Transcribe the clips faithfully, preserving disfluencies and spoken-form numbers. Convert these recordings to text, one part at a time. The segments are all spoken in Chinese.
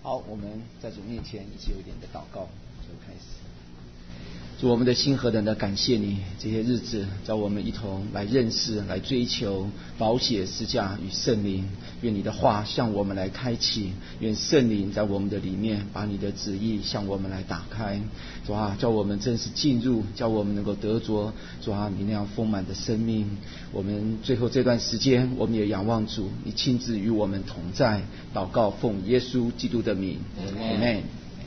好，我们在主面前一起有一点的祷告，就开始。主，我们的心何等的感谢你，这些日子叫我们一同来认识、来追求宝血十架与圣灵。愿你的话向我们来开启，愿圣灵在我们的里面把你的旨意向我们来打开。主啊，叫我们真是进入，叫我们能够得着主啊你那样丰满的生命。我们最后这段时间，我们也仰望主，你亲自与我们同在。祷告奉耶稣基督的名，阿们。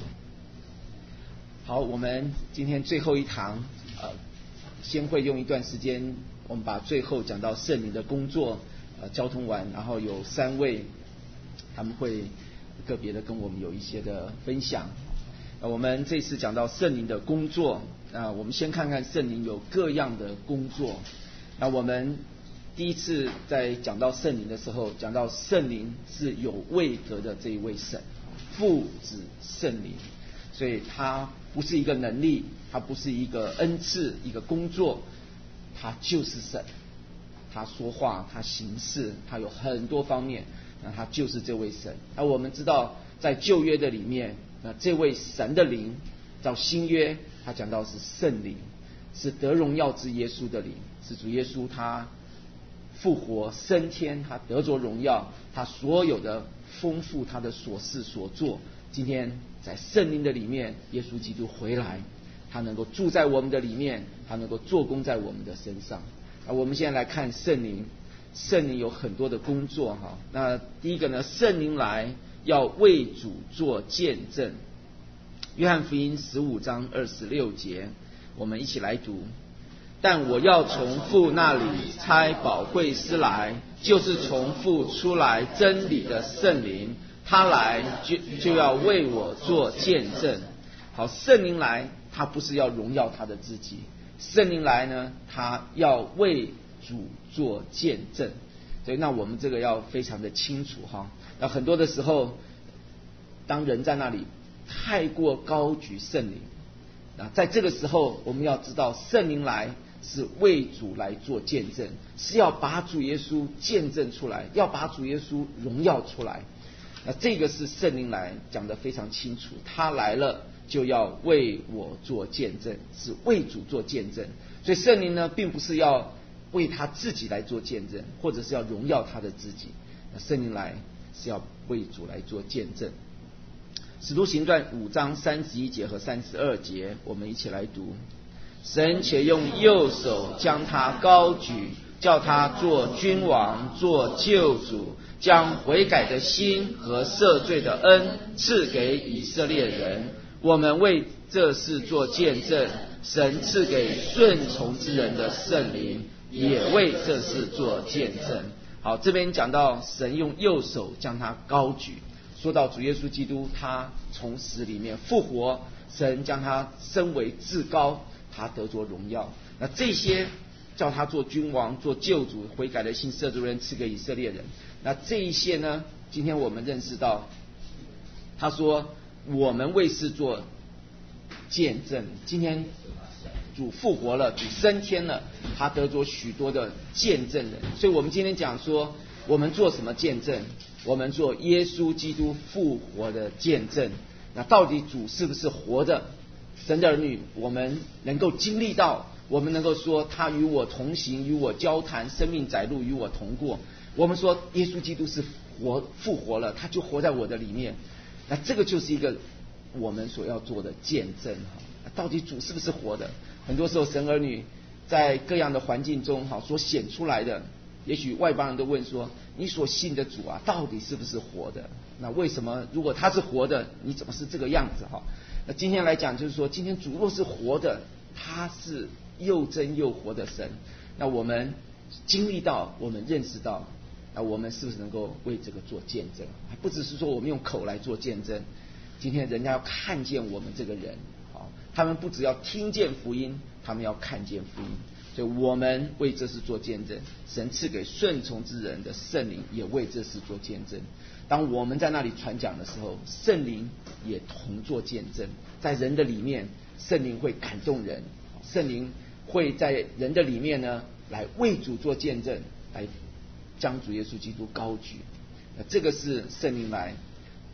好，我们今天最后一堂，呃，先会用一段时间，我们把最后讲到圣灵的工作，呃，交通完，然后有三位，他们会个别的跟我们有一些的分享。呃，我们这次讲到圣灵的工作，啊、呃，我们先看看圣灵有各样的工作。那我们第一次在讲到圣灵的时候，讲到圣灵是有位格的这一位神，父子圣灵，所以他不是一个能力，它不是一个恩赐，一个工作，它就是神。他说话，他行事，他有很多方面，那他就是这位神。而我们知道，在旧约的里面，那这位神的灵，到新约，他讲到是圣灵，是得荣耀之耶稣的灵，是主耶稣他复活升天，他得着荣耀，他所有的丰富，他的所事所做。今天在圣灵的里面，耶稣基督回来，他能够住在我们的里面，他能够做工在我们的身上。啊，我们现在来看圣灵，圣灵有很多的工作哈。那第一个呢，圣灵来要为主做见证。约翰福音十五章二十六节，我们一起来读。但我要从父那里差宝贵师来，就是从父出来真理的圣灵。他来就就要为我做见证。好，圣灵来，他不是要荣耀他的自己，圣灵来呢，他要为主做见证。所以那我们这个要非常的清楚哈。那很多的时候，当人在那里太过高举圣灵，那在这个时候，我们要知道圣灵来是为主来做见证，是要把主耶稣见证出来，要把主耶稣荣耀出来。那这个是圣灵来讲得非常清楚，他来了就要为我做见证，是为主做见证。所以圣灵呢，并不是要为他自己来做见证，或者是要荣耀他的自己。那圣灵来是要为主来做见证。使徒行传五章三十一节和三十二节，我们一起来读。神且用右手将他高举，叫他做君王，做救主，将悔改的心和赦罪的恩赐给以色列人。我们为这事做见证，神赐给顺从之人的圣灵，也为这事做见证。好，这边讲到神用右手将他高举，说到主耶稣基督他从死里面复活，神将他升为至高，他得着荣耀。那这些叫他做君王，做救主，悔改的心赦罪的人赐给以色列人。那这一些呢，今天我们认识到，他说我们为是做见证。今天主复活了，主升天了，他得着许多的见证人。所以我们今天讲说，我们做什么见证？我们做耶稣基督复活的见证。那到底主是不是活的？神的儿女，我们能够经历到，我们能够说他与我同行，与我交谈，生命载路与我同过。我们说耶稣基督是活复活了，他就活在我的里面。那这个就是一个我们所要做的见证哈。到底主是不是活的？很多时候神儿女在各样的环境中哈所显出来的，也许外邦人都问说，你所信的主啊，到底是不是活的？那为什么如果他是活的，你怎么是这个样子哈？那今天来讲就是说，今天主若是活的，他是又真又活的神。那我们经历到，我们认识到，那我们是不是能够为这个做见证？还不只是说我们用口来做见证，今天人家要看见我们这个人，好，他们不只要听见福音，他们要看见福音。所以我们为这事做见证，神赐给顺从之人的圣灵也为这事做见证。当我们在那里传讲的时候，圣灵也同做见证。在人的里面，圣灵会感动人，圣灵会在人的里面呢，来为主做见证，来将主耶稣基督高举。这个是圣灵来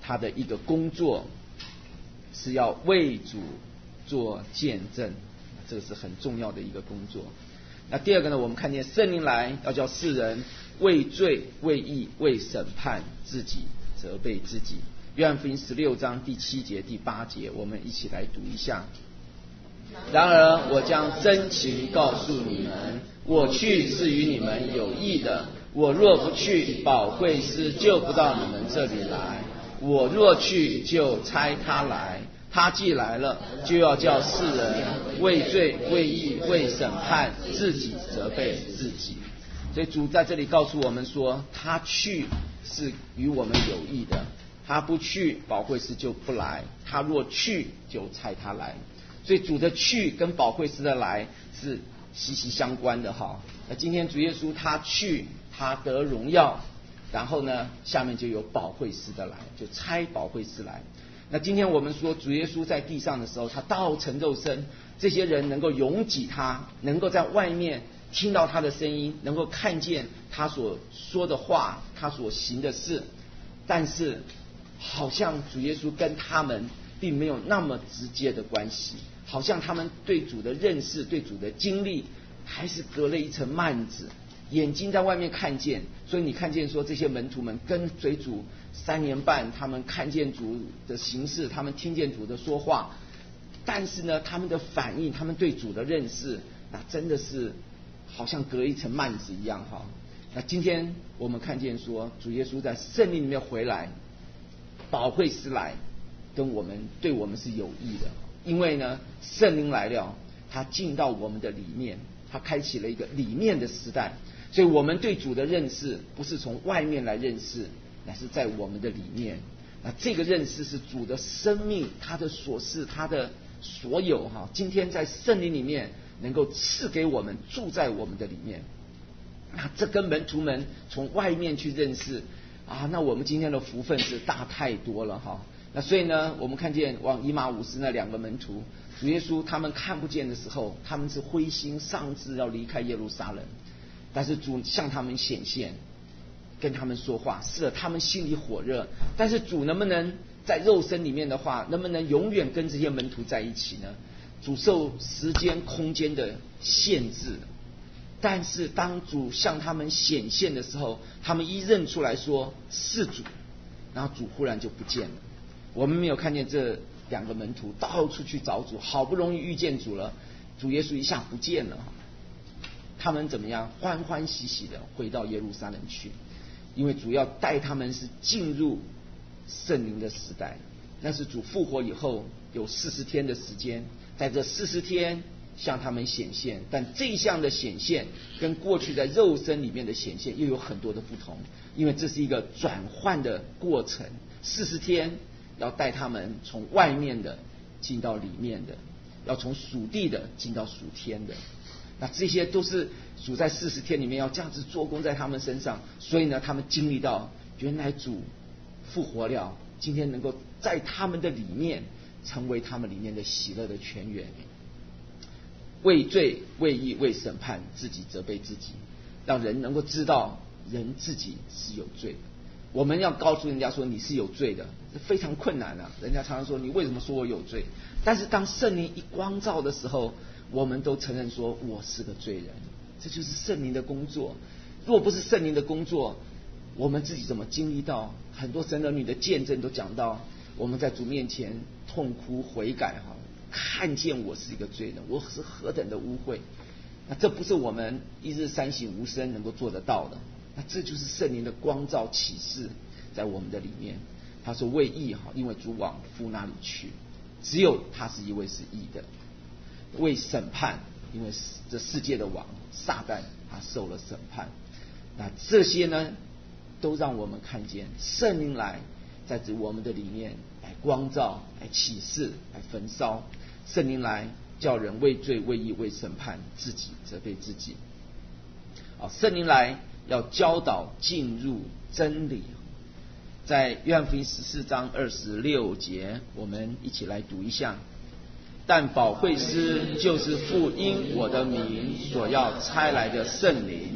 他的一个工作是要为主做见证，这个是很重要的一个工作。那第二个呢，我们看见圣灵来要叫世人为罪、为义、为审判自己，责备自己。约翰福音十六章第七节、第八节，我们一起来读一下。然而我将真情告诉你们，我去是与你们有益的。我若不去，保惠师就不到你们这里来；我若去，就差他来。他既来了，就要叫世人为罪、为义、为审判自己，责备自己。所以主在这里告诉我们说，他去是与我们有益的，他不去，保惠师就不来；他若去，就差他来。所以主的去跟保惠师的来是息息相关的哈。那今天主耶稣他去，他得荣耀，然后呢，下面就有保惠师的来，就差保惠师来。那今天我们说主耶稣在地上的时候，他道成肉身，这些人能够拥挤他，能够在外面听到他的声音，能够看见他所说的话，他所行的事，但是好像主耶稣跟他们并没有那么直接的关系，好像他们对主的认识、对主的经历还是隔了一层幔子，眼睛在外面看见。所以你看见说这些门徒们跟随主三年半，他们看见主的形式，他们听见主的说话，但是呢，他们的反应，他们对主的认识，那真的是好像隔一层幔子一样哈。那今天我们看见说，主耶稣在圣灵里面回来，保惠师来，跟我们对我们是有益的，因为呢，圣灵来了，他进到我们的里面，他开启了一个里面的时代。所以我们对主的认识不是从外面来认识，乃是在我们的里面。那这个认识是主的生命，他的所事，他的所有哈，今天在圣灵里面能够赐给我们，住在我们的里面。那这跟门徒们从外面去认识啊，那我们今天的福分是大太多了哈。那所以呢，我们看见往以马忤斯那两个门徒，主耶稣他们看不见的时候，他们是灰心丧志要离开耶路撒冷，但是主向他们显现，跟他们说话，是的，他们心里火热。但是主能不能在肉身里面的话，能不能永远跟这些门徒在一起呢？主受时间空间的限制，但是当主向他们显现的时候，他们一认出来说是主，然后主忽然就不见了。我们没有看见这两个门徒到处去找主，好不容易遇见主了，主耶稣一下不见了，他们怎么样？欢欢喜喜的回到耶路撒冷去，因为主要带他们是进入圣灵的时代。那是主复活以后有四十天的时间，在这四十天向他们显现，但这一项的显现跟过去在肉身里面的显现又有很多的不同，因为这是一个转换的过程。四十天要带他们从外面的进到里面的，要从属地的进到属天的。那这些都是主在四十天里面要这样子做工在他们身上，所以呢，他们经历到原来主复活了，今天能够在他们的里面成为他们里面的喜乐的泉源，为罪、为义、为审判自己，责备自己，让人能够知道人自己是有罪的。我们要告诉人家说你是有罪的，这非常困难啊！人家常常说你为什么说我有罪？但是当圣灵一光照的时候，我们都承认说我是个罪人，这就是圣灵的工作。若不是圣灵的工作，我们自己怎么经历到？很多神儿女的见证都讲到，我们在主面前痛哭悔改哈，看见我是一个罪人，我是何等的污秽。那这不是我们一日三省吾身能够做得到的。那这就是圣灵的光照启示在我们的里面。他说为义哈，因为主往父那里去，只有他是一位是义的。为审判，因为这世界的王撒旦他受了审判。那这些呢，都让我们看见圣灵来在我们的里面来光照、来启示、来焚烧。圣灵来叫人为罪、为义、为审判自己，责备自己。啊，圣灵来要教导进入真理。在约翰福音十四章二十六节，我们一起来读一下。但保惠师就是父因我的名所要差来的圣灵，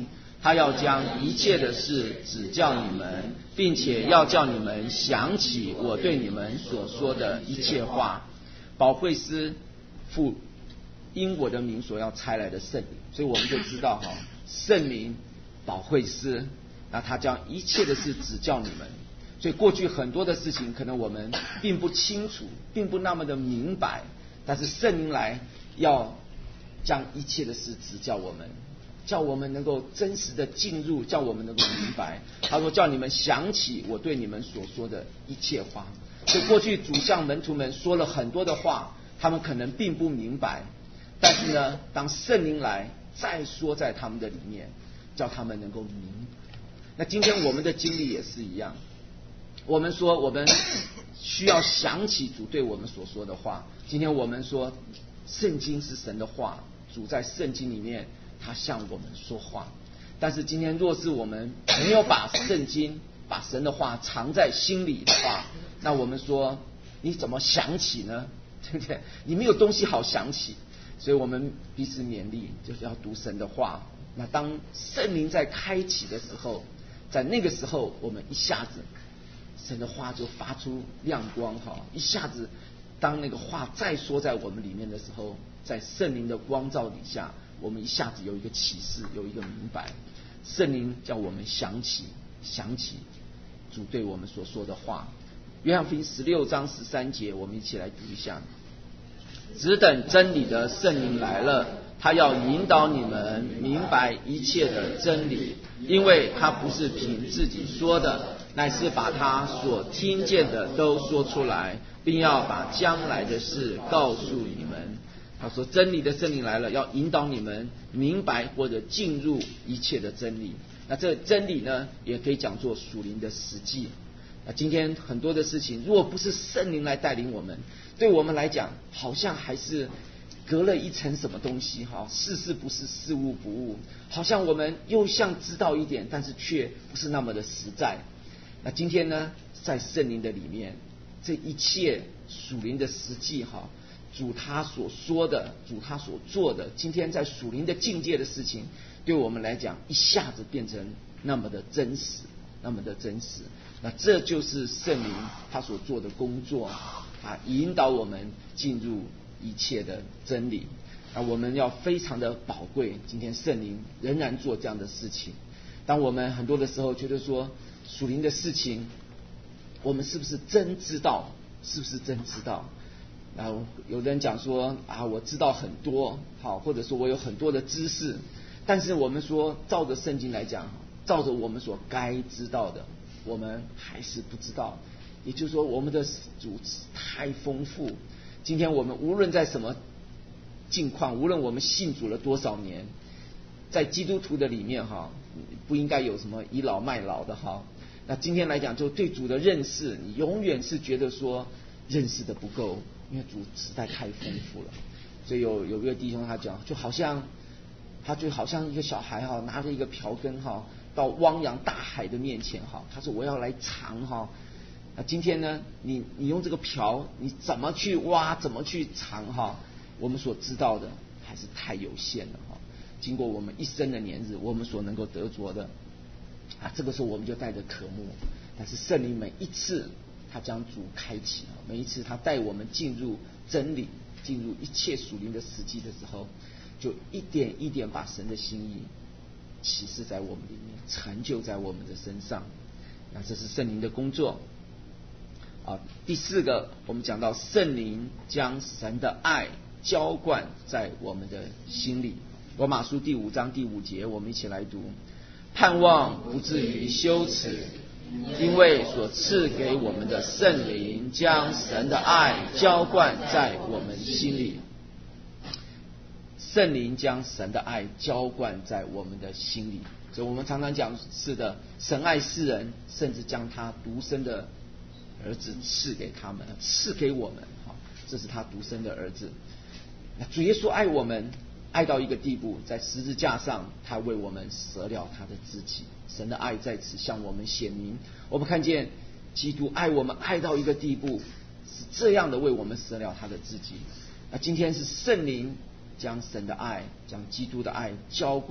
他要将一切的事指教你们，并且要叫你们想起我对你们所说的一切话。保惠师父因我的名所要差来的圣灵，所以我们就知道哈，圣灵保惠师，那他将一切的事指教你们。所以过去很多的事情可能我们并不清楚，并不那么的明白，但是圣灵来要将一切的事指教我们，叫我们能够真实的进入，叫我们能够明白。他说叫你们想起我对你们所说的一切话。所以过去主向门徒们说了很多的话，他们可能并不明白，但是呢，当圣灵来再说在他们的里面，叫他们能够明白。那今天我们的经历也是一样，我们说我们需要想起主对我们所说的话。今天我们说圣经是神的话，主在圣经里面他向我们说话。但是今天若是我们没有把圣经把神的话藏在心里的话，那我们说你怎么想起呢？对不对？你没有东西好想起。所以我们彼此勉励，就是要读神的话。那当圣灵在开启的时候，在那个时候我们一下子神的话就发出亮光哈，一下子当那个话再说在我们里面的时候，在圣灵的光照底下，我们一下子有一个启示，有一个明白。圣灵叫我们想起想起主对我们所说的话。约翰福音十六章十三节，我们一起来读一下。只等真理的圣灵来了，他要引导你们明白一切的真理，因为他不是凭自己说的，乃是把他所听见的都说出来，并要把将来的事告诉你们。他说真理的圣灵来了，要引导你们明白或者进入一切的真理。那这真理呢，也可以讲作属灵的实际。那今天很多的事情，如果不是圣灵来带领我们，对我们来讲好像还是隔了一层什么东西哈，事事不是，事物不误，好像我们又像知道一点，但是却不是那么的实在。那今天呢，在圣灵的里面，这一切属灵的实际哈，主他所说的，主他所做的，今天在属灵的境界的事情，对我们来讲一下子变成那么的真实，那么的真实。那这就是圣灵他所做的工作啊，引导我们进入一切的真理。那我们要非常的宝贵，今天圣灵仍然做这样的事情。当我们很多的时候觉得说属灵的事情，我们是不是真知道？是不是真知道？然后有人讲说啊，我知道很多，好，或者说我有很多的知识，但是我们说照着圣经来讲，照着我们所该知道的，我们还是不知道。也就是说，我们的主太丰富。今天我们无论在什么境况，无论我们信主了多少年，在基督徒的里面哈，不应该有什么倚老卖老的哈。那今天来讲，就对主的认识，你永远是觉得说认识的不够，因为主实在太丰富了。所以有有一个弟兄他讲，就好像他就好像一个小孩哈，拿着一个瓢羹哈，到汪洋大海的面前哈，他说我要来尝哈。那今天呢，你你用这个瓢，你怎么去挖，怎么去尝哈？我们所知道的还是太有限了哈。经过我们一生的年日，我们所能够得着的啊，这个时候我们就带着渴慕。但是圣灵每一次他将主开启，每一次他带我们进入真理，进入一切属灵的实际的时候，就一点一点把神的心意启示在我们里面，成就在我们的身上。那这是圣灵的工作。啊，第四个，我们讲到圣灵将神的爱浇灌在我们的心里。罗马书第五章第五节，我们一起来读：盼望不至于羞耻，因为所赐给我们的圣灵将神的爱浇灌在我们心里。圣灵将神的爱浇灌在我们的心里，所以我们常常讲是的，神爱世人，甚至将他独生的儿子赐给他们，赐给我们，这是他独生的儿子。那主耶稣爱我们，爱到一个地步，在十字架上他为我们舍了他的自己。神的爱在此向我们显明，我们看见基督爱我们爱到一个地步，是这样的为我们舍了他的自己。那今天是圣灵将神的爱，将基督的爱浇灌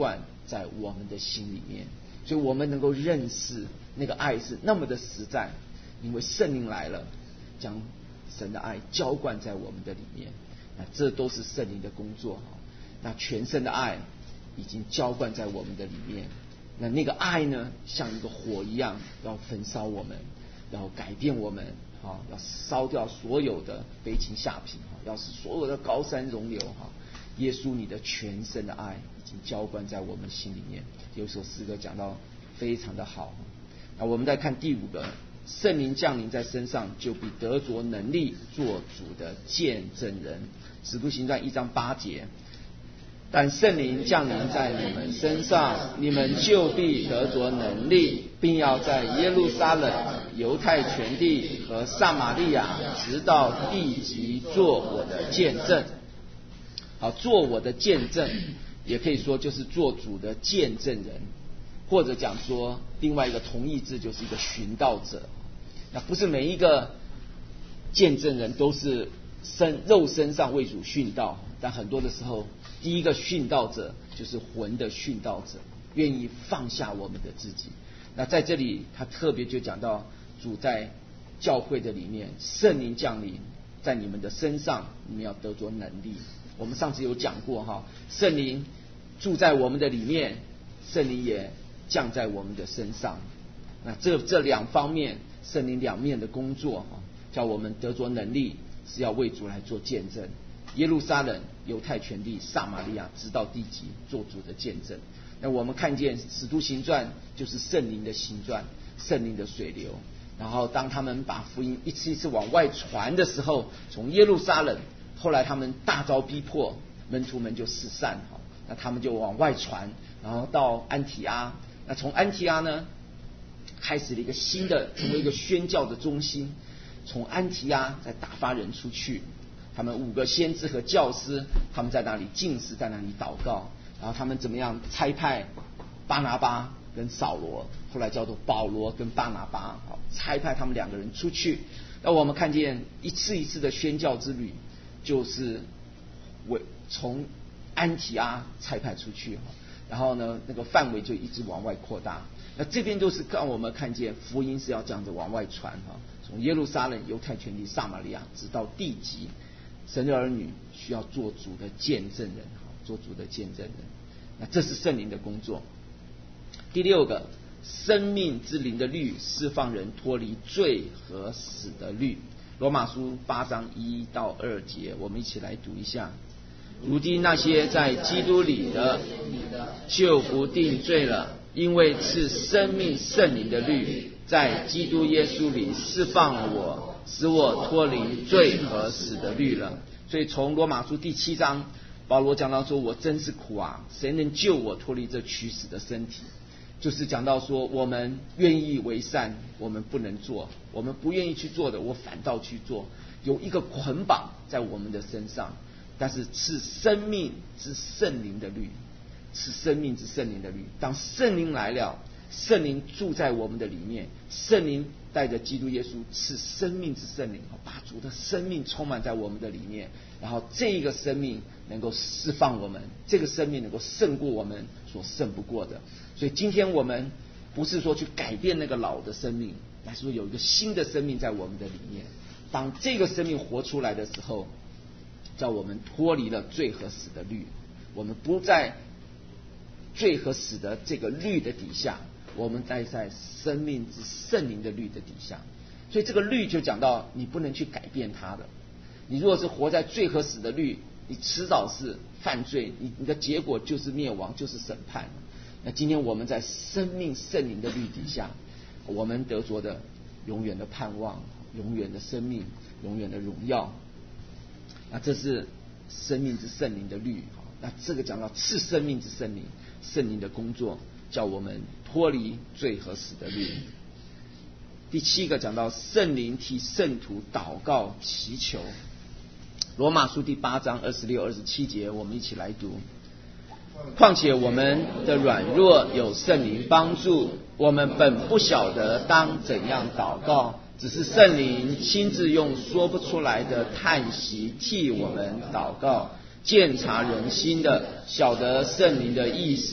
在我们的心里面。所以我们能够认识那个爱是那么的实在，因为圣灵来了，将神的爱浇灌在我们的里面。那这都是圣灵的工作。那全胜的爱已经浇灌在我们的里面。那那个爱呢，像一个火一样，要焚烧我们，要改变我们，要烧掉所有的悲情下品，要使所有的高山容流。耶稣，你的全胜的爱已经浇灌在我们心里面。有首诗歌讲到非常的好。那我们再看第五个，圣灵降临在身上，就必得着能力，做主的见证人。使徒行传一章八节，但圣灵降临在你们身上，你们就必得着能力，并要在耶路撒冷、犹太全地和撒玛利亚，直到地极，做我的见证。好，做我的见证，也可以说就是做主的见证人，或者讲说另外一个同义字就是一个寻道者。那不是每一个见证人都是身肉身上为主殉道，但很多的时候，第一个殉道者就是魂的殉道者，愿意放下我们的自己。那在这里他特别就讲到主在教会的里面，圣灵降临在你们的身上，你们要得着能力。我们上次有讲过哈，圣灵住在我们的里面，圣灵也降在我们的身上。那这这两方面，圣灵两面的工作，叫我们得着能力，是要为主来做见证。耶路撒冷、犹太全地、撒玛利亚，直到地极，做主的见证。那我们看见使徒行传就是圣灵的行传，圣灵的水流。然后当他们把福音一次一次往外传的时候，从耶路撒冷，后来他们大遭逼迫，门徒们就四散，那他们就往外传，然后到安提阿。那从安提阿呢，开始了一个新的，成为一个宣教的中心。从安提阿再打发人出去，他们五个先知和教师，他们在那里禁食，在那里祷告。然后他们怎么样差派巴拿巴跟扫罗，后来叫做保罗跟巴拿巴，差派他们两个人出去。那我们看见一次一次的宣教之旅，就是为从安提阿差派出去，然后呢，那个范围就一直往外扩大。那这边就是让我们看见福音是要这样子往外传，从耶路撒冷、犹太全地、撒玛利亚，直到地极。神的儿女需要做主的见证人，做主的见证人。那这是圣灵的工作。第六个，生命之灵的律，释放人脱离罪和死的律。罗马书八章一到二节，我们一起来读一下。如今那些在基督里的，就不定罪了，因为是生命圣灵的律，在基督耶稣里释放我，使我脱离罪和死的律了。所以从罗马书第七章，保罗讲到说，我真是苦啊，谁能救我脱离这驱死的身体？就是讲到说，我们愿意为善，我们不能做；我们不愿意去做的，我反倒去做。有一个捆绑在我们的身上，但是是生命之圣灵的律，是生命之圣灵的律。当圣灵来了，圣灵住在我们的里面，圣灵带着基督耶稣是生命之圣灵，把主的生命充满在我们的里面，然后这个生命能够释放我们，这个生命能够胜过我们所胜不过的。所以今天我们不是说去改变那个老的生命，乃是说有一个新的生命在我们的里面。当这个生命活出来的时候，叫我们脱离了罪和死的律，我们不在罪和死的这个律的底下，我们待在生命之圣灵的律的底下。所以这个律就讲到你不能去改变它的。你如果是活在罪和死的律，你迟早是犯罪，你你的结果就是灭亡，就是审判。那今天我们在生命圣灵的律底下，我们得着的永远的盼望，永远的生命，永远的荣耀。那这是生命之圣灵的律。那这个讲到赐生命之圣灵，圣灵的工作，叫我们脱离罪和死的律。第七个讲到圣灵替圣徒祷告祈求。罗马书第八章二十六、二十七节，我们一起来读。况且我们的软弱有圣灵帮助，我们本不晓得当怎样祷告，只是圣灵亲自用说不出来的叹息替我们祷告。鉴察人心的，晓得圣灵的意思，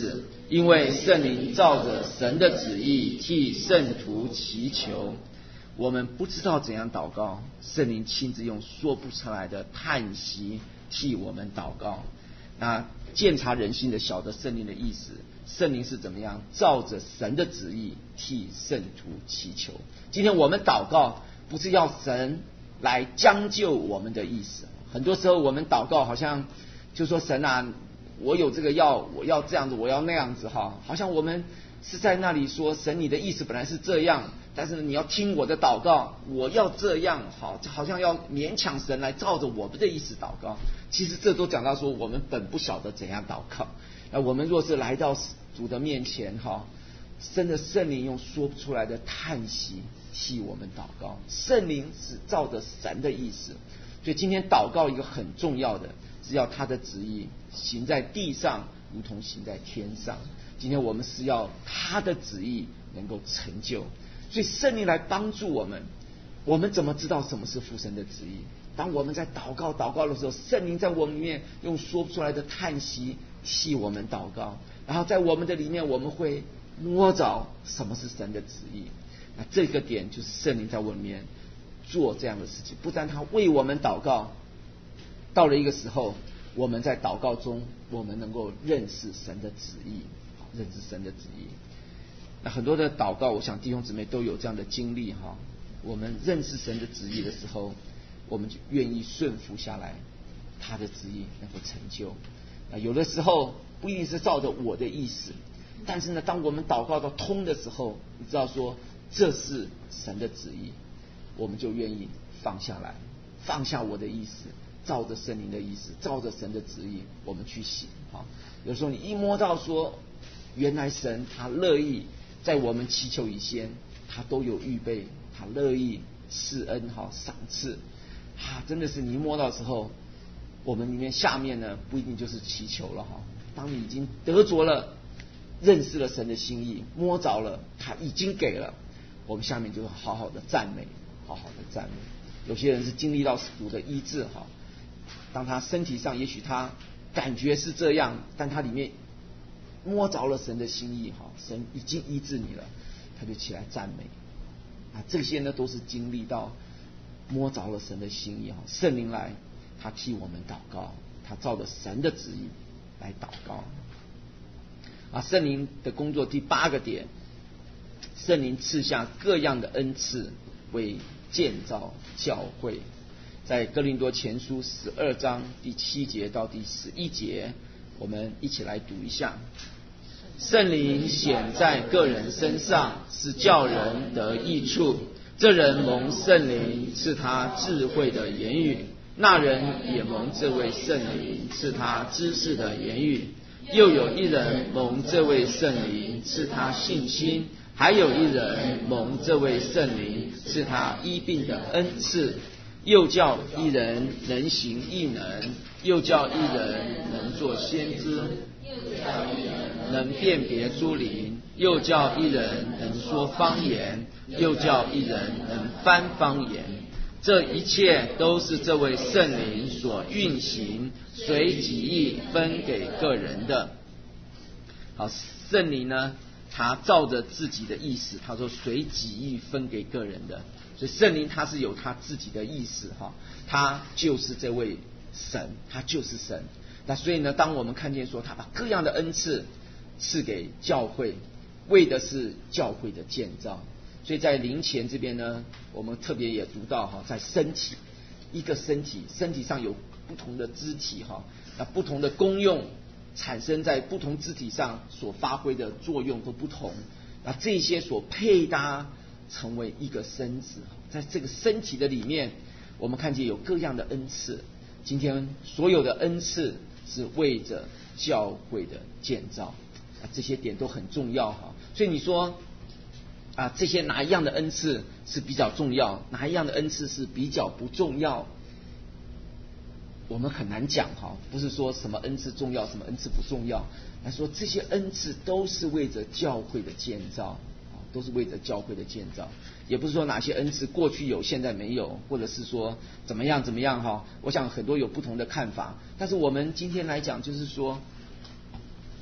因为圣灵照着神的旨意替圣徒祈求。我们不知道怎样祷告，圣灵亲自用说不出来的叹息替我们祷告。那鉴察人心的晓得圣灵的意思，圣灵是怎么样照着神的旨意替圣徒祈求。今天我们祷告不是要神来将就我们的意思，很多时候我们祷告好像就说神啊，我有这个要，我要这样子，我要那样子哈，好像我们是在那里说神你的意思本来是这样，但是你要听我的祷告，我要这样，好，好像要勉强神来照着我们的意思祷告。其实这都讲到说我们本不晓得怎样祷告。那我们若是来到主的面前哈，真的圣灵用说不出来的叹息替我们祷告。圣灵是照着神的意思，所以今天祷告一个很重要的是要他的旨意行在地上如同行在天上。今天我们是要他的旨意能够成就，所以圣灵来帮助我们。我们怎么知道什么是父神的旨意？当我们在祷告祷告的时候，圣灵在我们里面用说不出来的叹息替我们祷告，然后在我们的里面我们会摸着什么是神的旨意。那这个点就是圣灵在我们里面做这样的事情，不但他为我们祷告，到了一个时候我们在祷告中我们能够认识神的旨意，认识神的旨意。那很多的祷告我想弟兄姊妹都有这样的经历哈，我们认识神的旨意的时候，我们就愿意顺服下来，他的旨意能够成就。那有的时候不一定是照着我的意思，但是呢当我们祷告到通的时候，你知道说这是神的旨意，我们就愿意放下来，放下我的意思，照着圣灵的意思，照着神的旨意我们去行。有时候你一摸到说原来神他乐意在我们祈求以前他都有预备，他乐意施恩好赏赐啊，真的是你一摸到的时候，我们里面下面呢不一定就是祈求了哈。当你已经得着了，认识了神的心意，摸着了他已经给了，我们下面就好好的赞美，好好的赞美。有些人是经历到主的医治哈，当他身体上也许他感觉是这样，但他里面摸着了神的心意哈，神已经医治你了，他就起来赞美啊。这些呢都是经历到摸着了神的心意哈，圣灵来他替我们祷告，他照着神的旨意来祷告啊。圣灵的工作第八个点，圣灵赐下各样的恩赐为建造教会。在哥林多前书十二章第七节到第十一节，我们一起来读一下。圣灵显在个人身上，是叫人得益处。这人蒙圣灵赐他智慧的言语，那人也蒙这位圣灵赐他知识的言语。又有一人蒙这位圣灵赐他信心，还有一人蒙这位圣灵赐他医病的恩赐。又叫一人能行异能，又叫一人能做先知，能辨别诸灵，又叫一人能说方言，又叫一人能翻方言。这一切都是这位圣灵所运行，随己意分给个人的。好，圣灵呢他照着自己的意思，他说随己意分给个人的。所以圣灵他是有他自己的意思哈，他就是这位神，他就是神。那所以呢，当我们看见说他把各样的恩赐赐给教会，为的是教会的建造。所以在灵前这边呢，我们特别也读到哈，在身体一个身体，身体上有不同的肢体哈，那不同的功用产生在不同肢体上所发挥的作用都不同，那这些所配搭成为一个身子。在这个身体的里面，我们看见有各样的恩赐。今天所有的恩赐是为着教会的建造啊，这些点都很重要哈。所以你说啊，这些哪一样的恩赐是比较重要，哪一样的恩赐是比较不重要，我们很难讲哈。不是说什么恩赐重要，什么恩赐不重要，来说这些恩赐都是为着教会的建造，都是为着教会的建造。也不是说哪些恩赐过去有现在没有，或者是说怎么样怎么样哈。我想很多有不同的看法，但是我们今天来讲就是说，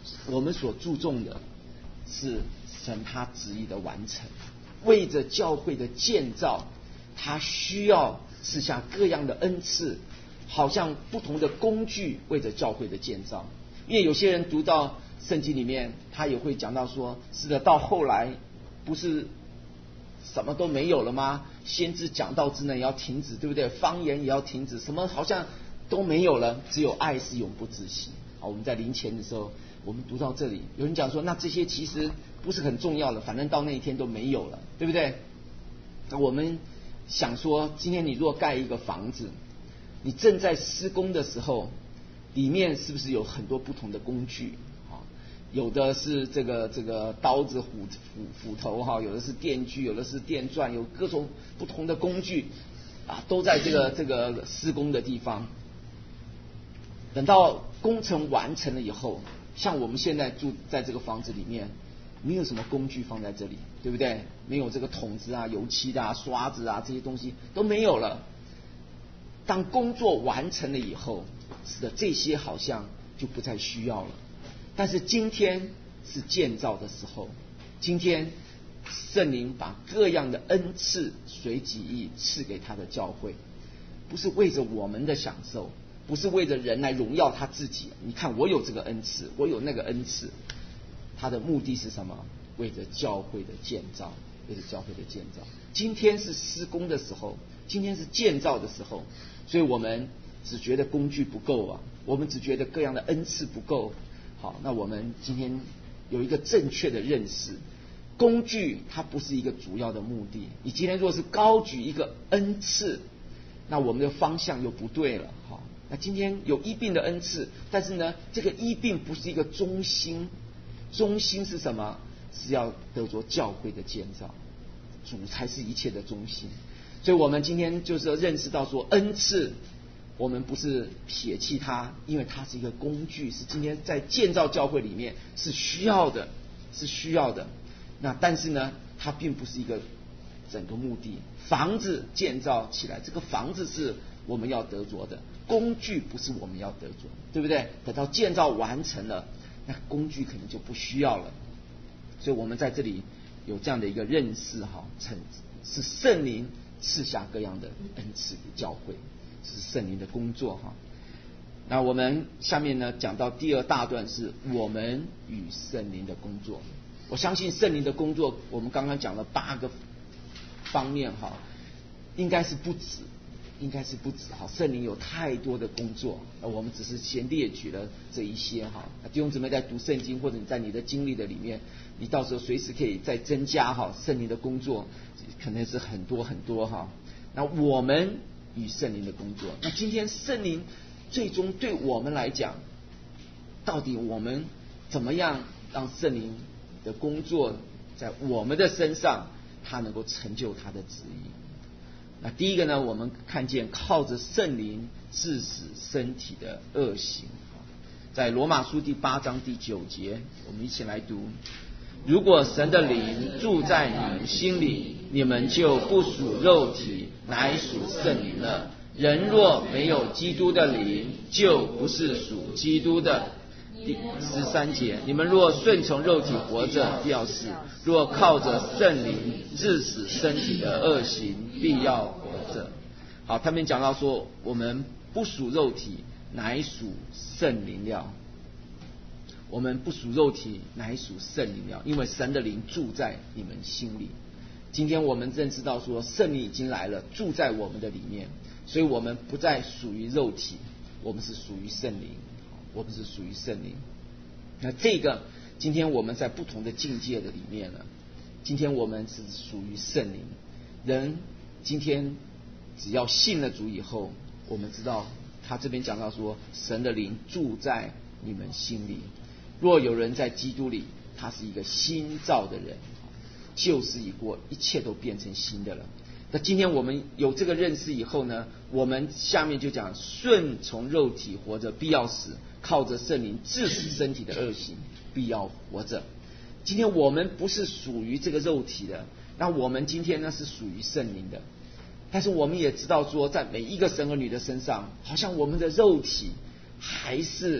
我们所注重的是神他旨意的完成，为着教会的建造，他需要赐下各样的恩赐，好像不同的工具，为着教会的建造。因为有些人读到圣经里面，他也会讲到说，是的，到后来不是什么都没有了吗？先知讲道之能也要停止，对不对？方言也要停止，什么好像都没有了，只有爱是永不止息。好，我们在临前的时候，我们读到这里，有人讲说，那这些其实不是很重要的，反正到那一天都没有了，对不对？那我们想说，今天你若盖一个房子，你正在施工的时候，里面是不是有很多不同的工具？有的是这个这个刀子、斧斧斧头哈，有的是电锯，有的是电钻，有各种不同的工具啊，都在这个这个施工的地方。等到工程完成了以后，像我们现在住在这个房子里面，没有什么工具放在这里，对不对？没有这个桶子啊、油漆的啊、刷子啊，这些东西都没有了。当工作完成了以后，是的，这些好像就不再需要了。但是今天是建造的时候，今天圣灵把各样的恩赐随己意赐给他的教会，不是为着我们的享受，不是为着人来荣耀他自己。你看我有这个恩赐，我有那个恩赐，他的目的是什么？为着教会的建造，为着教会的建造。今天是施工的时候，今天是建造的时候，所以我们只觉得工具不够啊，我们只觉得各样的恩赐不够。好，那我们今天有一个正确的认识，工具它不是一个主要的目的。你今天若是高举一个恩赐，那我们的方向又不对了。好，那今天有医病的恩赐，但是呢，这个医病不是一个中心，中心是什么？是要得着教会的建造，主才是一切的中心。所以我们今天就是要认识到说，恩赐我们不是撇弃它，因为它是一个工具，是今天在建造教会里面是需要的，是需要的。那但是呢，它并不是一个整个目的。房子建造起来，这个房子是我们要得着的，工具不是我们要得着，对不对？等到建造完成了，那工具可能就不需要了。所以我们在这里有这样的一个认识哈，是圣灵赐下各样的恩赐给教会，是圣灵的工作哈。那我们下面呢讲到第二大段是我们与圣灵的工作。我相信圣灵的工作，我们刚刚讲了八个方面哈，应该是不止，应该是不止哈。圣灵有太多的工作，我们只是先列举了这一些哈。弟兄姊妹在读圣经或者你在你的经历的里面，你到时候随时可以再增加哈，圣灵的工作可能是很多很多哈。那我们与圣灵的工作，那今天圣灵最终对我们来讲，到底我们怎么样让圣灵的工作在我们的身上，它能够成就他的旨意？那第一个呢，我们看见靠着圣灵治死身体的恶行，在罗马书第八章第九节，我们一起来读：如果神的灵住在你们心里，你们就不属肉体，乃属圣灵了。人若没有基督的灵，就不是属基督的。第十三节，你们若顺从肉体活着，必要死；若靠着圣灵治死身体的恶行，必要活着。好，他们讲到说，我们不属肉体，乃属圣灵了。我们不属肉体，乃属圣灵了，因为神的灵住在你们心里。今天我们认识到说，圣灵已经来了，住在我们的里面，所以我们不再属于肉体，我们是属于圣灵，我们是属于圣灵。那这个今天我们在不同的境界的里面呢，今天我们是属于圣灵。人今天只要信了主以后，我们知道他这边讲到说，神的灵住在你们心里。若有人在基督里，他是一个新造的人，旧事已过，一切都变成新的了。那今天我们有这个认识以后呢，我们下面就讲顺从肉体活着，必要死；靠着圣灵治死身体的恶行，必要活着。今天我们不是属于这个肉体的，那我们今天呢是属于圣灵的。但是我们也知道说，在每一个神儿女的身上，好像我们的肉体还是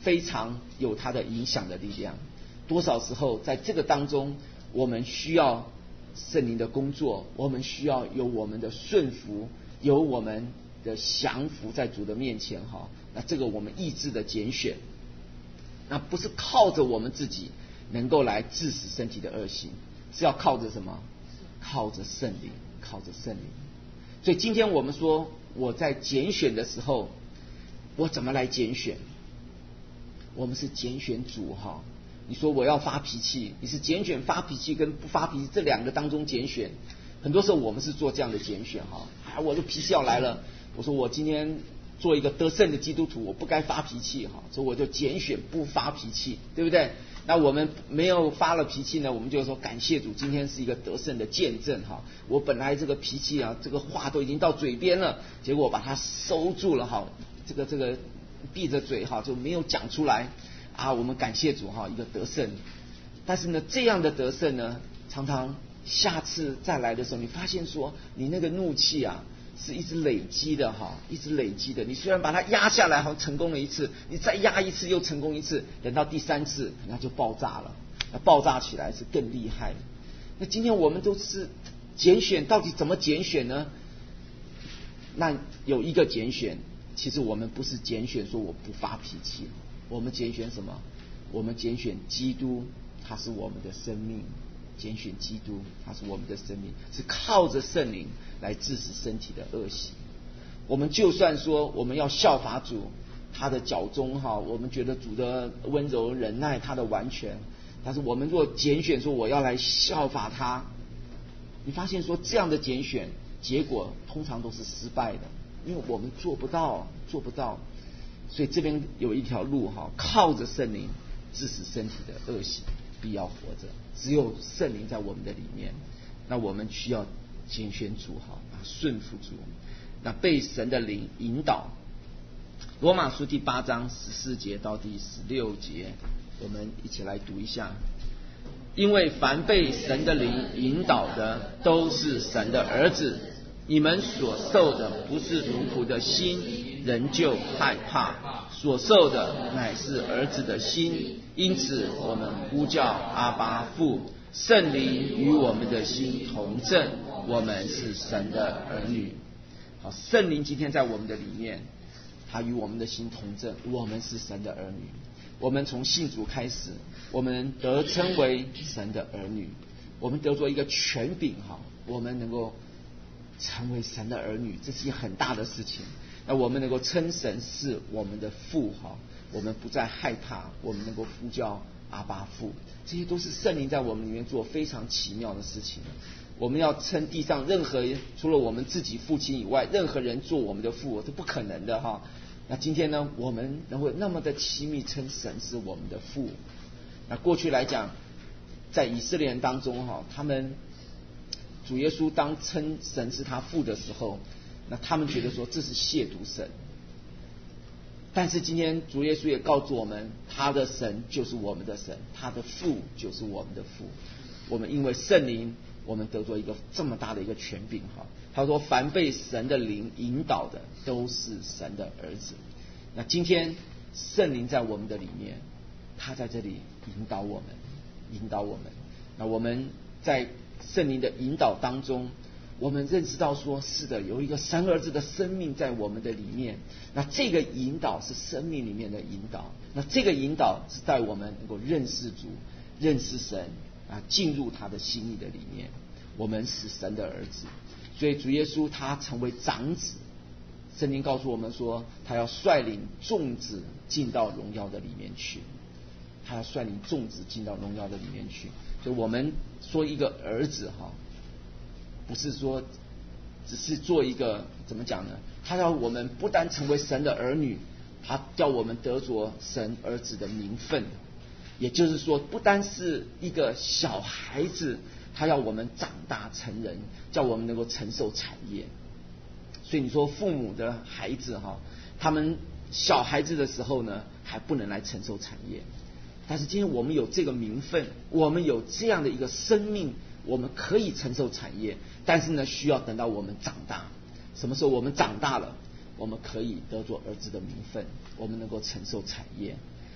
非常有它的影响的力量。多少时候在这个当中，我们需要圣灵的工作，我们需要有我们的顺服，有我们的降服在主的面前哈。那这个我们意志的拣选，那不是靠着我们自己能够来治死身体的恶行，是要靠着什么？靠着圣灵，靠着圣灵。所以今天我们说，我在拣选的时候，我怎么来拣选？我们是拣选主哈。你说我要发脾气，你是拣选发脾气跟不发脾气这两个当中拣选。很多时候我们是做这样的拣选哈。啊，我的脾气要来了，我说我今天做一个得胜的基督徒，我不该发脾气哈，所以我就拣选不发脾气，对不对？那我们没有发了脾气呢，我们就说感谢主，今天是一个得胜的见证哈。我本来这个脾气啊，这个话都已经到嘴边了，结果我把它收住了哈，这个这个闭着嘴哈，就没有讲出来啊。我们感谢主哈，一个得胜。但是呢，这样的得胜呢，常常下次再来的时候，你发现说你那个怒气啊，是一直累积的哈，一直累积的。你虽然把它压下来，好像成功了一次，你再压一次又成功一次，等到第三次，那就爆炸了。那爆炸起来是更厉害。那今天我们都是拣选，到底怎么拣选呢？那有一个拣选，其实我们不是拣选说我不发脾气，我们拣选什么？我们拣选基督，他是我们的生命。拣选基督，他是我们的生命，是靠着圣灵来治死身体的恶习。我们就算说我们要效法主，他的脚中哈，我们觉得主的温柔忍耐，他的完全，但是我们若拣选说我要来效法他，你发现说这样的拣选结果通常都是失败的，因为我们做不到，做不到。所以这边有一条路哈，靠着圣灵治死身体的恶习，必要活着。只有圣灵在我们的里面，那我们需要拣选主哈，顺服主，那被神的灵引导。罗马书第八章十四节到第十六节，我们一起来读一下。因为凡被神的灵引导的，都是神的儿子。你们所受的不是奴仆的心，仍旧害怕；所受的乃是儿子的心。因此我们呼叫阿爸父，圣灵与我们的心同证，我们是神的儿女。好，圣灵今天在我们的里面，他与我们的心同证，我们是神的儿女。我们从信主开始，我们得称为神的儿女，我们得做一个权柄哈，我们能够成为神的儿女，这是一件很大的事情。那我们能够称神是我们的父哈，我们不再害怕，我们能够呼叫阿爸父，这些都是圣灵在我们里面做非常奇妙的事情。我们要称地上任何除了我们自己父亲以外，任何人做我们的父，这不可能的哈。那今天呢，我们能够那么的亲密称神是我们的父。那过去来讲，在以色列人当中哈，他们主耶稣当称神是他父的时候，那他们觉得说这是亵渎神。但是今天主耶稣也告诉我们，他的神就是我们的神，他的父就是我们的父。我们因为圣灵，我们得着一个这么大的一个权柄哈。他说凡被神的灵引导的，都是神的儿子。那今天圣灵在我们的里面，他在这里引导我们，引导我们。那我们在圣灵的引导当中，我们认识到说，是的，有一个神儿子的生命在我们的里面。那这个引导是生命里面的引导，那这个引导是带我们能够认识主、认识神啊，进入他的心意的里面。我们是神的儿子，所以主耶稣他成为长子。圣经告诉我们说，他要率领众子进到荣耀的里面去，他要率领众子进到荣耀的里面去。所以我们说一个儿子哈，不是说只是做一个怎么讲呢？他要我们不单成为神的儿女，他叫我们得着神儿子的名分。也就是说，不单是一个小孩子，他要我们长大成人，叫我们能够承受产业。所以你说父母的孩子哈，他们小孩子的时候呢，还不能来承受产业。但是今天我们有这个名分，我们有这样的一个生命，我们可以承受产业。但是呢，需要等到我们长大。什么时候我们长大了，我们可以得着儿子的名分，我们能够承受产业。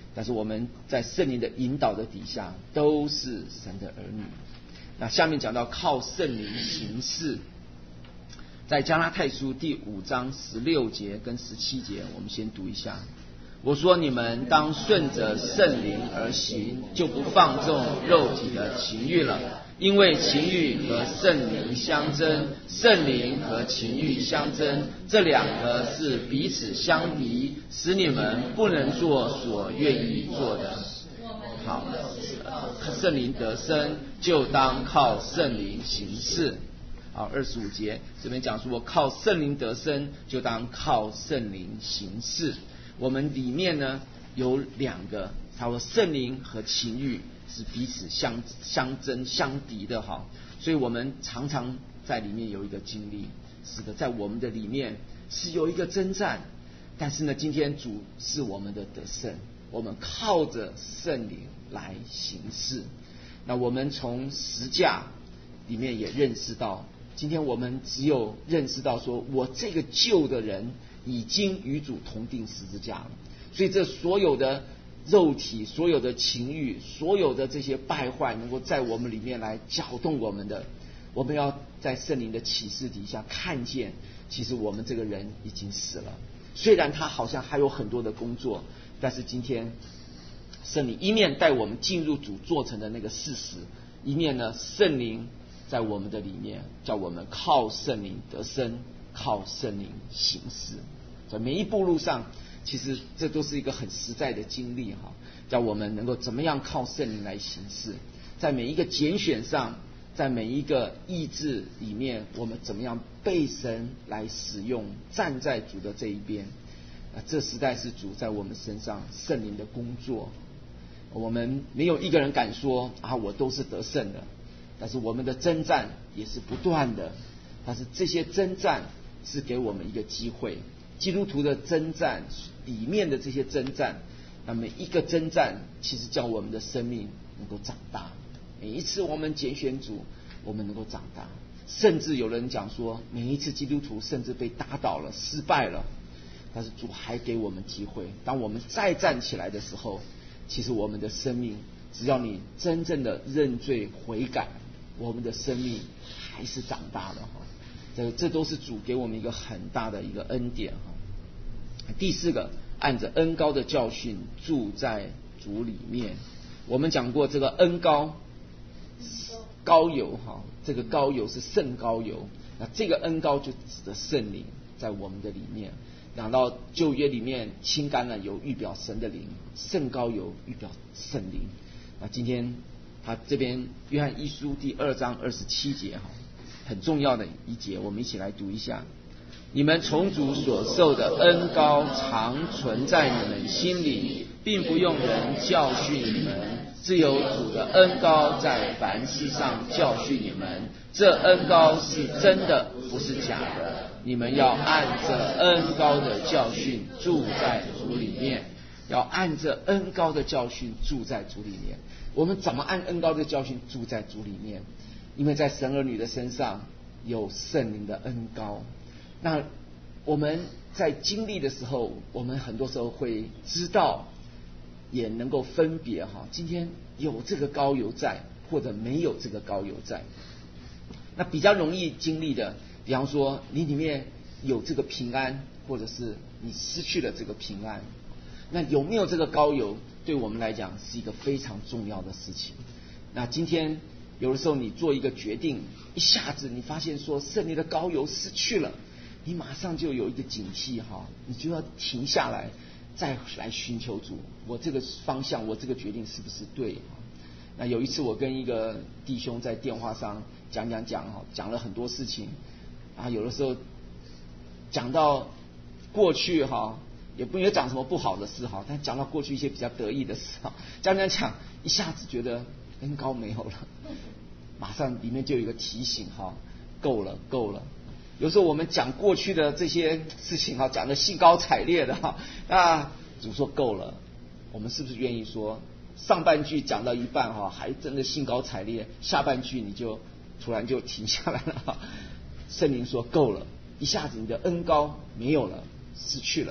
但是我们在圣灵的引导的底下，都是神的儿女。那下面讲到靠圣灵行事，在加拉太书第五章十六节跟十七节，我们先读一下。我说你们当顺着圣灵而行，就不放纵肉体的情欲了，因为情欲和圣灵相争，圣灵和情欲相争，这两个是彼此相敌，使你们不能做所愿意做的。好，圣灵得生，就当靠圣灵行事。好，二十五节这边讲说，靠圣灵得生，就当靠圣灵行事。我们里面呢有两个，他说圣灵和情欲是彼此相相争相敌的哈，所以我们常常在里面有一个经历，是的，在我们的里面是有一个征战，但是呢，今天主是我们的得胜，我们靠着圣灵来行事。那我们从十架里面也认识到，今天我们只有认识到说，我这个旧的人已经与主同定十字架了，所以这所有的肉体、所有的情欲、所有的这些败坏，能够在我们里面来搅动我们的，我们要在圣灵的启示底下看见，其实我们这个人已经死了。虽然他好像还有很多的工作，但是今天圣灵一面带我们进入主做成的那个事实，一面呢，圣灵在我们的里面，叫我们靠圣灵得生，靠圣灵行事。在每一步路上，其实这都是一个很实在的经历哈，叫我们能够怎么样靠圣灵来行事。在每一个拣选上，在每一个意志里面，我们怎么样被神来使用，站在主的这一边。啊，这实在是主在我们身上圣灵的工作。我们没有一个人敢说啊，我都是得胜的，但是我们的征战也是不断的。但是这些征战是给我们一个机会，基督徒的征战里面的这些征战，那每一个征战其实叫我们的生命能够长大。每一次我们拣选主，我们能够长大。甚至有人讲说，每一次基督徒甚至被打倒了、失败了，但是主还给我们机会。当我们再站起来的时候，其实我们的生命，只要你真正的认罪悔改，我们的生命还是长大了哈。这这都是主给我们一个很大的一个恩典哈。第四个，按着恩膏的教训住在主里面。我们讲过这个恩膏，膏油哈，这个膏油是圣膏油，那这个恩膏就指的圣灵在我们的里面。讲到旧约里面，清橄榄油预表神的灵，圣膏油预表圣灵。那今天他这边约翰一书第二章二十七节哈，很重要的一节，我们一起来读一下。你们从主所受的恩膏常存在你们心里，并不用人教训你们，只有主的恩膏在凡事上教训你们。这恩膏是真的，不是假的。你们要按着恩膏的教训住在主里面，要按着恩膏的教训住在主里面。我们怎么按恩膏的教训住在主里面？因为在神儿女的身上有圣灵的恩膏。那我们在经历的时候，我们很多时候会知道，也能够分别哈，今天有这个膏油在，或者没有这个膏油在。那比较容易经历的，比方说你里面有这个平安，或者是你失去了这个平安，那有没有这个膏油，对我们来讲是一个非常重要的事情。那今天有的时候你做一个决定，一下子你发现说圣灵的膏油失去了，你马上就有一个警惕哈，你就要停下来，再来寻求主，我这个方向，我这个决定是不是对？那有一次我跟一个弟兄在电话上讲讲讲哈，讲了很多事情啊，有的时候讲到过去哈，也不有讲什么不好的事哈，但讲到过去一些比较得意的事哈，讲讲讲，一下子觉得恩膏没有了，马上里面就有一个提醒哈，够了够了。有时候我们讲过去的这些事情哈，讲得兴高采烈的哈，那主说够了，我们是不是愿意说上半句讲到一半哈，还真的兴高采烈，下半句你就突然就停下来了哈？圣灵说够了，一下子你的恩膏没有了，失去了，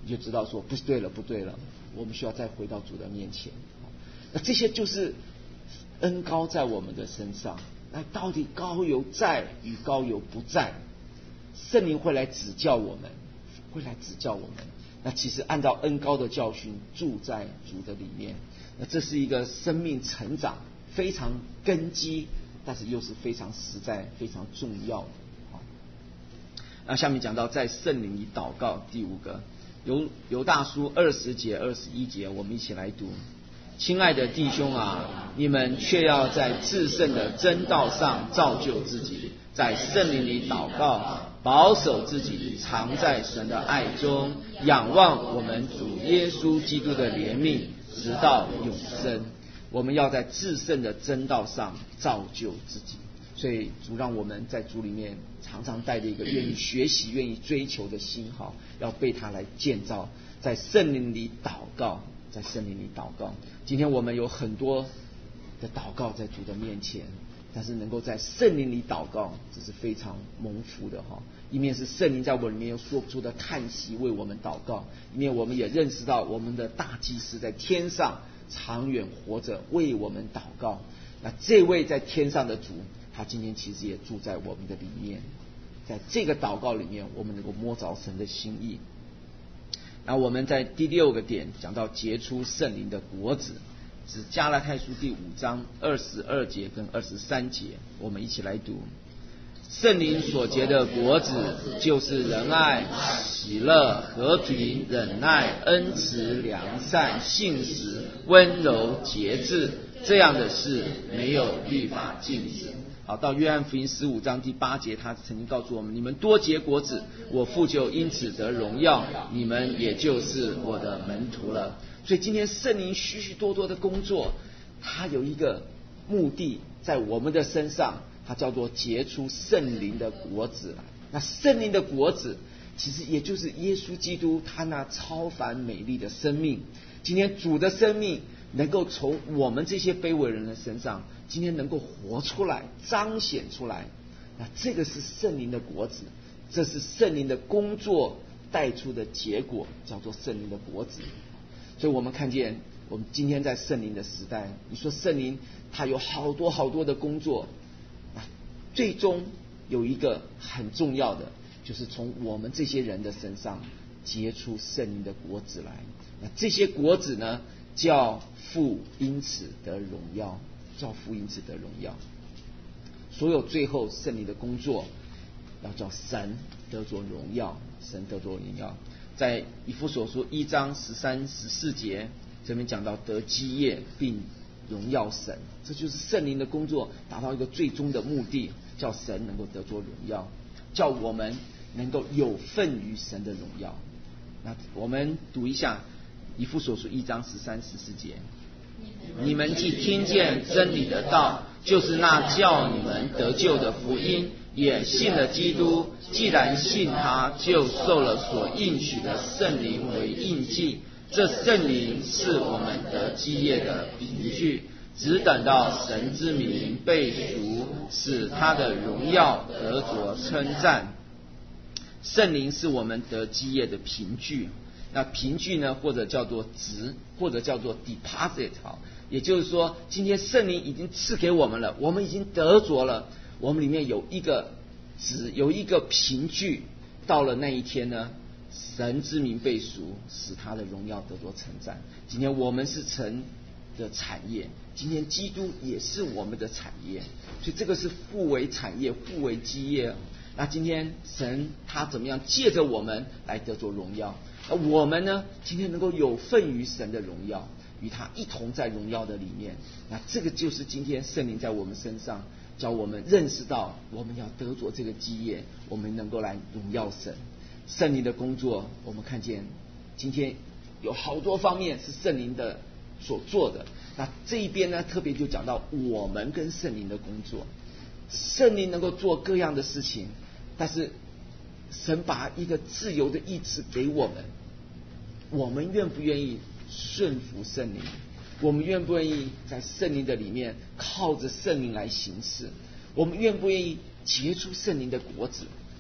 你就知道说不对了，不对了，我们需要再回到主的面前。那这些就是恩膏在我们的身上。那到底膏油在与膏油不在？圣灵会来指教我们，会来指教我们。那其实按照恩膏的教训，住在主的里面，那这是一个生命成长非常根基，但是又是非常实在、非常重要的。那下面讲到在圣灵里祷告，第五个犹犹大书二十节、二十一节，我们一起来读。亲爱的弟兄啊，你们却要在至圣的真道上造就自己，在圣灵里祷告，保守自己，常在神的爱中，仰望我们主耶稣基督的怜悯，直到永生。我们要在至圣的真道上造就自己。所以主让我们在主里面常常带着一个愿意学习、愿意追求的心好，要被他来建造，在圣灵里祷告，在圣灵里祷告。今天我们有很多的祷告在主的面前，但是能够在圣灵里祷告，这是非常蒙福的哈。一面是圣灵在我们里面有说不出的叹息为我们祷告，一面我们也认识到我们的大祭司在天上长远活着为我们祷告。那这位在天上的主，他今天其实也住在我们的里面，在这个祷告里面，我们能够摸着神的心意。然后我们在第六个点讲到结出圣灵的果子，是加拉太书第五章二十二节跟二十三节，我们一起来读。圣灵所结的果子，就是仁爱、喜乐、和平、忍耐、恩慈、良善、信实、温柔、节制，这样的事没有律法禁止。好，到约翰福音十五章第八节，他曾经告诉我们：你们多结果子，我父就因此得荣耀，你们也就是我的门徒了。所以今天圣灵许许多多的工作，它有一个目的在我们的身上，它叫做结出圣灵的果子来。那圣灵的果子其实也就是耶稣基督他那超凡美丽的生命。今天主的生命能够从我们这些卑微人的身上，今天能够活出来、彰显出来，那这个是圣灵的果子，这是圣灵的工作带出的结果，叫做圣灵的果子。所以我们看见我们今天在圣灵的时代，你说圣灵它有好多好多的工作，最终有一个很重要的，就是从我们这些人的身上结出圣灵的果子来。那这些果子呢，叫父因此得荣耀，叫父因此得荣耀。所有最后圣灵的工作，要叫神得着荣耀，神得着荣耀。在以弗所书一章十三十四节，这边讲到得基业并荣耀神，这就是圣灵的工作达到一个最终的目的，叫神能够得着荣耀，叫我们能够有份于神的荣耀。那我们读一下以弗所书一章十三十四节：你们既听见真理的道，就是那叫你们得救的福音，也信了基督，既然信他，就受了所应许的圣灵为印记。这圣灵是我们得基业的凭据，只等到神之名被赎，使他的荣耀得着称赞。圣灵是我们得基业的凭据，那凭据呢，或者叫做值，或者叫做 deposit， 好，也就是说，今天圣灵已经赐给我们了，我们已经得着了，我们里面有一个值，有一个凭据，到了那一天呢，神之名被赎，使他的荣耀得着称赞。今天我们是神的产业，今天基督也是我们的产业，所以这个是互为产业，互为基业。那今天神他怎么样借着我们来得着荣耀？那我们呢，今天能够有份于神的荣耀，与他一同在荣耀的里面。那这个就是今天圣灵在我们身上，叫我们认识到我们要得着这个基业，我们能够来荣耀神。圣灵的工作，我们看见今天有好多方面是圣灵的所做的。那这一边呢，特别就讲到我们跟圣灵的工作。圣灵能够做各样的事情，但是神把一个自由的意志给我们，我们愿不愿意顺服圣灵？我们愿不愿意在圣灵的里面靠着圣灵来行事？我们愿不愿意结出圣灵的果子？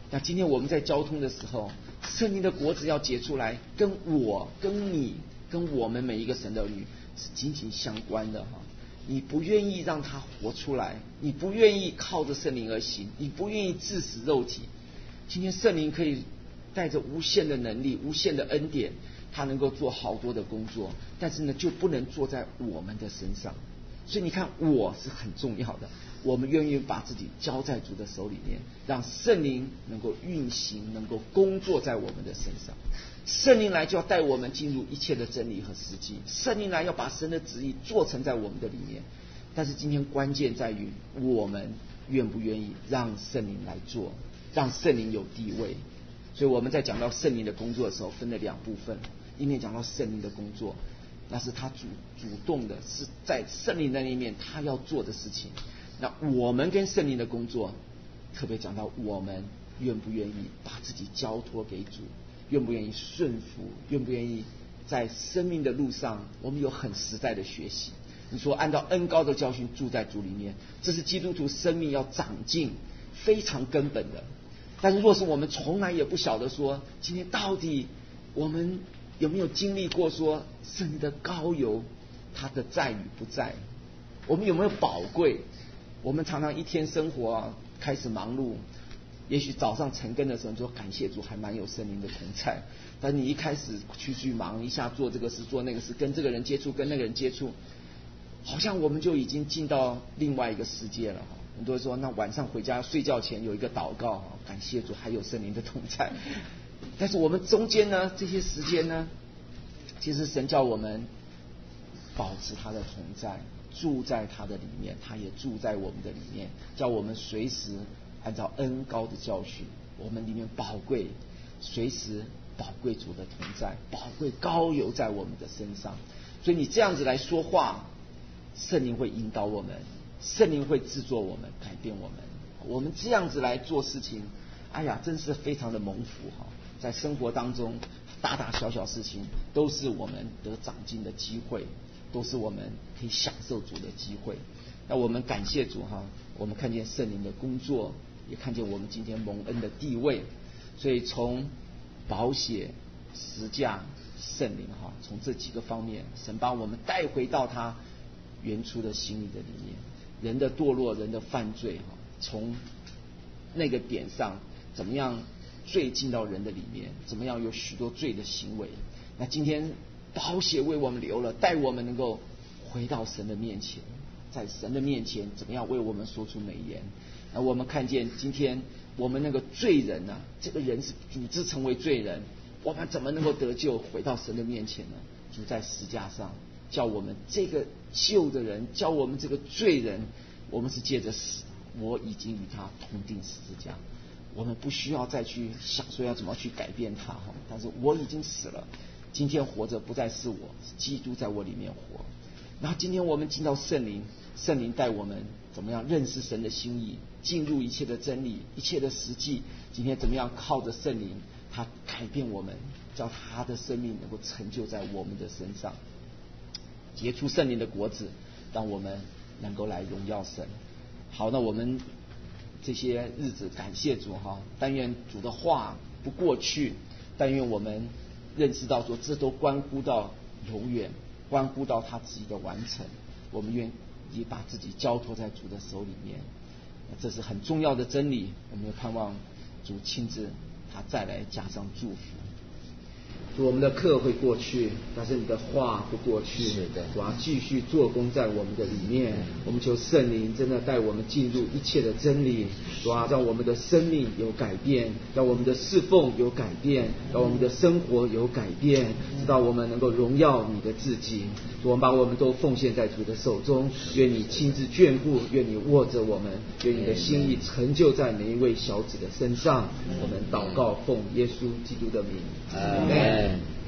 那今天我们在交通的时候，圣灵的果子要结出来，跟我、跟你、跟我们每一个神的儿女是紧紧相关的哈。你不愿意让他活出来，你不愿意靠着圣灵而行，你不愿意致死肉体。今天圣灵可以带着无限的能力、无限的恩典，他能够做好多的工作，但是呢，就不能做在我们的身上。所以你看，我是很重要的。我们愿意把自己交在主的手里面，让圣灵能够运行，能够工作在我们的身上。圣灵来就要带我们进入一切的真理和实际，圣灵来要把神的旨意做成在我们的里面。但是今天关键在于我们愿不愿意让圣灵来做，让圣灵有地位。所以我们在讲到圣灵的工作的时候，分了两部分。一面讲到圣灵的工作，那是他主主动的，是在圣灵的那一面他要做的事情。那我们跟圣灵的工作，特别讲到我们愿不愿意把自己交托给主，愿不愿意顺服，愿不愿意在生命的路上，我们有很实在的学习。你说按照恩膏的教训住在主里面，这是基督徒生命要长进非常根本的。但是若是我们从来也不晓得说，今天到底我们有没有经历过说圣灵的膏油它的在与不在，我们有没有宝贵？我们常常一天生活啊，开始忙碌，也许早上晨更的时候就感谢主还蛮有圣灵的同在，但你一开始去去忙一下，做这个事做那个事，跟这个人接触跟那个人接触，好像我们就已经进到另外一个世界了。很多人说那晚上回家睡觉前有一个祷告，感谢主还有圣灵的同在。但是我们中间呢，这些时间呢，其实神叫我们保持他的同在，住在他的里面，他也住在我们的里面，叫我们随时按照恩膏的教训，我们里面宝贵，随时宝贵主的同在，宝贵膏油在我们的身上。所以你这样子来说话，圣灵会引导我们，圣灵会制作我们，改变我们。我们这样子来做事情，哎呀，真是非常的蒙福哈！在生活当中，大大小小事情都是我们得长进的机会，都是我们可以享受主的机会。那我们感谢主哈，我们看见圣灵的工作，也看见我们今天蒙恩的地位。所以从宝血、十架、圣灵哈，从这几个方面，神把我们带回到他原初的心意的里面。人的堕落，人的犯罪哈，从那个点上，怎么样罪进到人的里面，怎么样有许多罪的行为。那今天宝血为我们流了，带我们能够回到神的面前，在神的面前怎么样为我们说出美言。那我们看见今天我们那个罪人啊，这个人是组织成为罪人，我们怎么能够得救回到神的面前呢？主在十架上叫我们这个救的人，叫我们这个罪人，我们是借着死，我已经与他同定十字架，我们不需要再去想说要怎么去改变他，但是我已经死了，今天活着不再是我，是基督在我里面活。然后今天我们进到圣灵，圣灵带我们怎么样认识神的心意，进入一切的真理，一切的实际。今天怎么样靠着圣灵，他改变我们，叫他的生命能够成就在我们的身上，结出圣灵的果子，让我们能够来荣耀神。好，那我们这些日子感谢主哈，但愿主的话不过去，但愿我们认识到说这都关乎到永远，关乎到他自己的完成。我们愿意把自己交托在主的手里面，这是很重要的真理。我们盼望主亲自他再来加上祝福。主，我们的课会过去，但是你的话不过去。是的，主要继续做工在我们的里面。我们求圣灵真的带我们进入一切的真理，主要让我们的生命有改变，让我们的侍奉有改变，让我们的生活有改变，直到我们能够荣耀你的自己。主，我们把我们都奉献在主的手中，愿你亲自眷顾，愿你握着我们，愿你的心意成就在每一位小子的身上。我们祷告奉耶稣基督的名，阿们。